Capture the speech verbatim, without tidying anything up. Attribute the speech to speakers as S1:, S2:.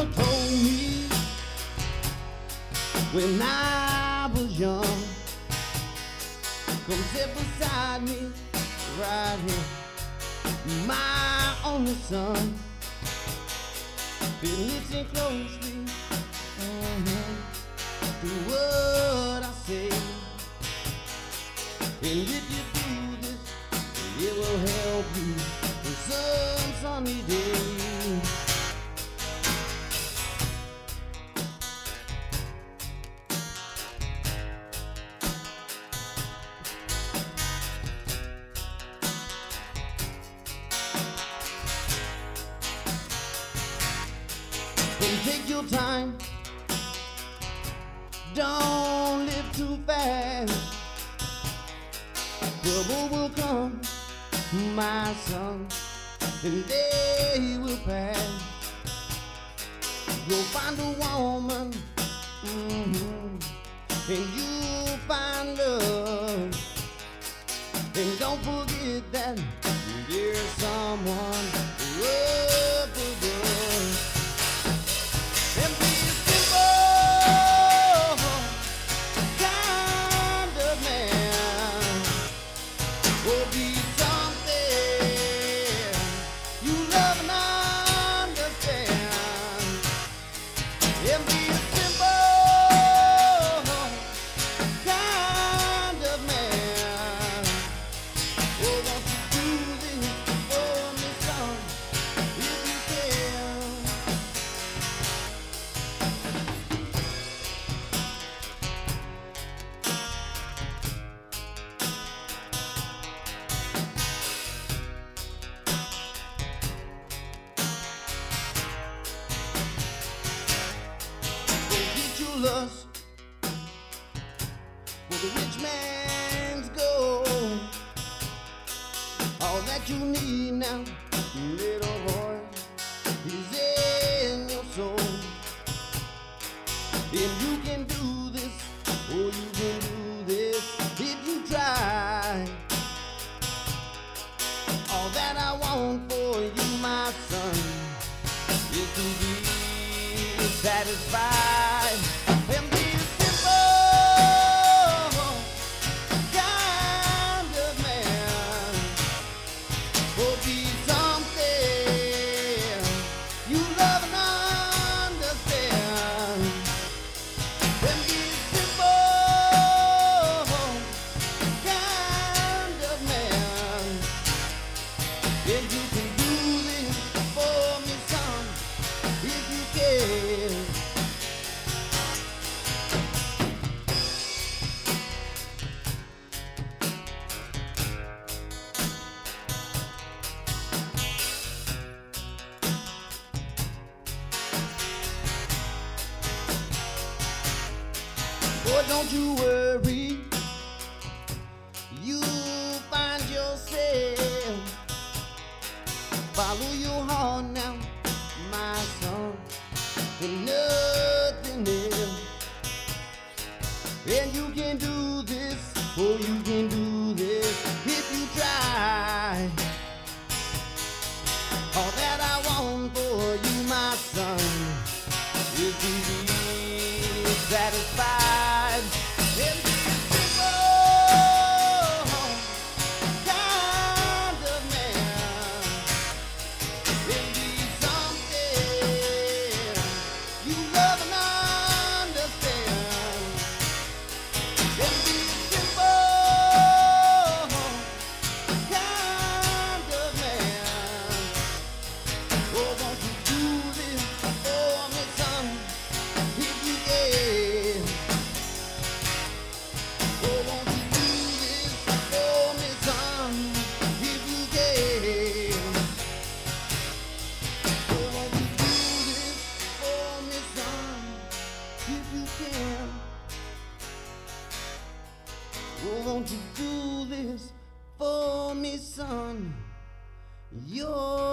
S1: mama told me when I was young, come sit beside me right here, my only son. Been listening closely uh-huh, to what I say, and if you do this, it will help you on some sunny day. And take your time, don't live too fast. Trouble will come, my son, and they will pass. Go find a woman, mm-hmm, and you'll find love. And don't forget that there's someone up above. And be a simple kind of man, or be something you love and understand. And be a simple kind of man. Oh, won't you do this for me, son, if you can? Forget your lust for the rich man's gold. All that you need now, little boy, is in your soul. And you can do this, oh, you can do this if you try. All that I want for you, my son, is to be satisfied and be a simple kind of man, or be something you love and understand. And be a simple kind of man, and you can do this for me, son, if you can. Boy, don't you worry, you'll find yourself. Follow your heart now, my son, and nothing else. And you can do this, oh, you can do this if you try. All that I want for you, my son, is to be satisfied and be a simple kind of man, and be something you love and understand. And be a simple kind of man. Oh, won't you do this for me, son, if you can? Oh, won't you do this for me, son, if you can? Oh, won't you do this for me, son, if you can? Oh, won't you do this for me, son? You're